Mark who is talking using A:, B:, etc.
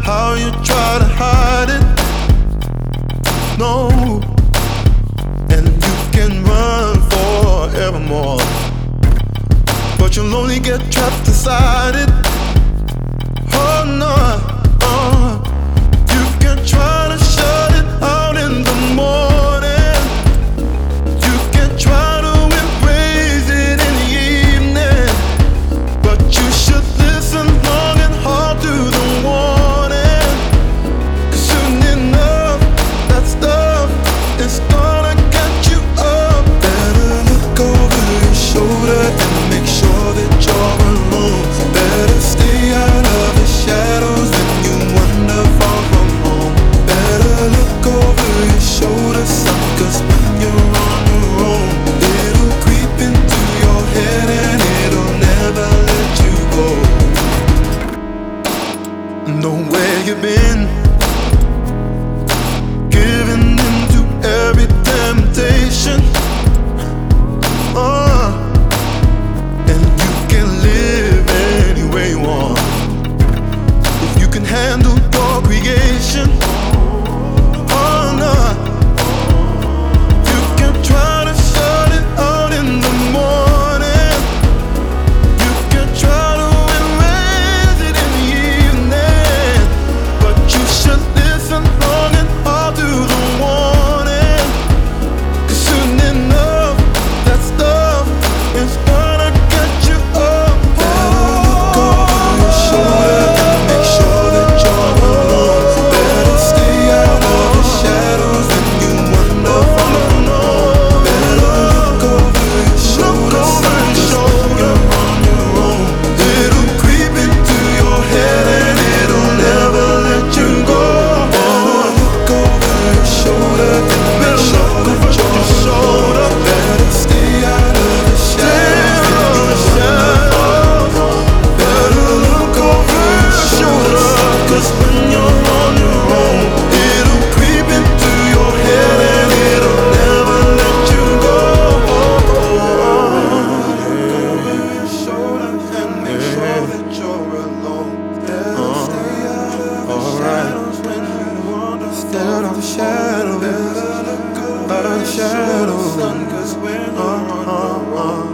A: how you try to hide it. No, and you can run forevermore, but you'll only get trapped inside it. Oh no, you can try to shut it out in the morning. You can try to embrace it in the evening, but you should listen long and hard to the warning. 'Cause soon enough, that stuff is gonna get you up. Better look over your shoulder and make sure that you're alone. Better stay out of the shadows when you wander far from home. Better look over your shoulder, son, 'cause when you're on your own, it'll creep into your head and it'll never let you go. Know where you've been, giving in to every temptation. And you can live any way you want if you can handle your creation. Oh no, you can try to shut it out in the morning. You can try to erase it in the evening, but you should listen long and hard to the warning. 'Cause soon enough, that stuff is gonna get you up. Better look over your shoulder and make sure that you're alone. Better stay out of the shadows when you wander far from home. Better look over your shoulder, son, 'cause when you're on your own, it'll creep into your head and it'll never let you go. Better look over your shoulder and make sure that you're alone. Better stay out of the shadows when you wander far from home. Better look over your shoulder, son, 'cause when you're on your own, it'll creep into your head and it'll never let you go. Look over your shoulder and make sure that you're alone. Better stay out of the shadows when you wander far from home. Better look over your shoulder, son, 'cause when you're on your own,